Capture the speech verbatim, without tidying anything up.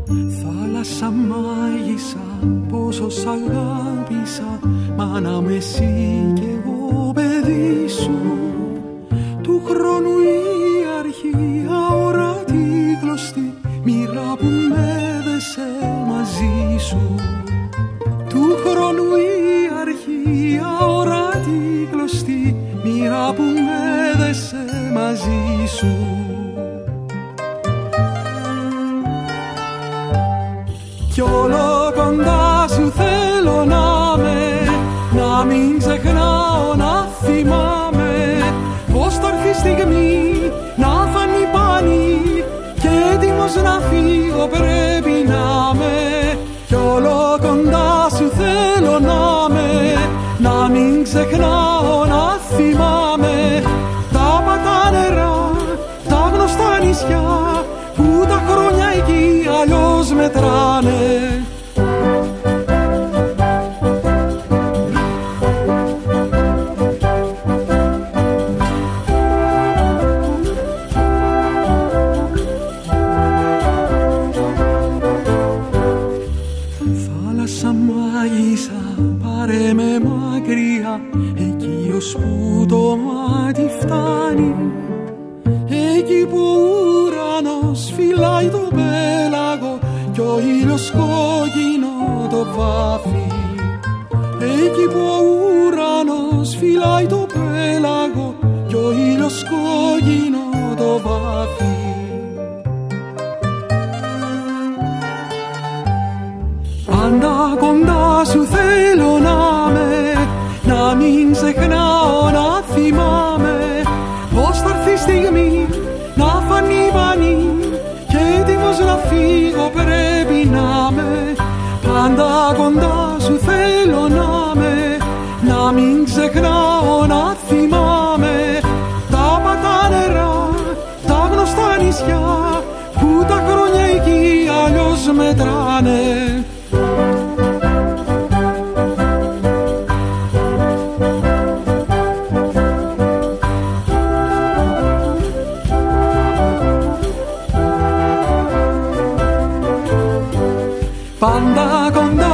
Θάλασσα μάγισσα, πόσο σ' αγάπησα, μάνα μου εσύ κι εγώ παιδί σου. Του χρόνου η αρχή αόρατη κλωστή, μοίρα που με έδεσε μαζί σου. Του χρόνου η αρχή αόρατη κλωστή, μοίρα που με έδεσε μαζί σου. Κι όλο κοντά σου θέλω να με, να μην ξεχνάω να θυμάμαι πως θα έρθει η στιγμή να φανεί πάλι και έτοιμος να φύγω πρέπει να με. Κι όλο κοντά σου θέλω να με, να μην ξεχνάω να θυμάμαι τα πατά νερά, τα γνωστά νησιά που τα χρόνια εκεί αλλιώς μετράνε. Θάλασσα μάγισσα, πάρε με μακριά, εκεί ώσπου το μάτι φτάνει, εκεί που ο ουρανός φυλάει το πέλαγο κι ο ήλιος κόκκινο το βάφει. Εκεί που ο ουρανός φυλάει το πέλαγο κι ο ήλιος κόκκινο το βάφει. Πάντα κοντά σου θέλω να με, να μην ξεχνάω να θυμάμαι πως θα έρθει η στιγμή να φανεί πανί και έτοιμος να φύγω πρέπει να με. Πάντα κοντά σου θέλω να με, να μην ξεχνάω να θυμάμαι τα πατά νερά, τα γνωστά νησιά που τα χρόνια εκεί αλλιώς μετράνε. Πάντα κοντά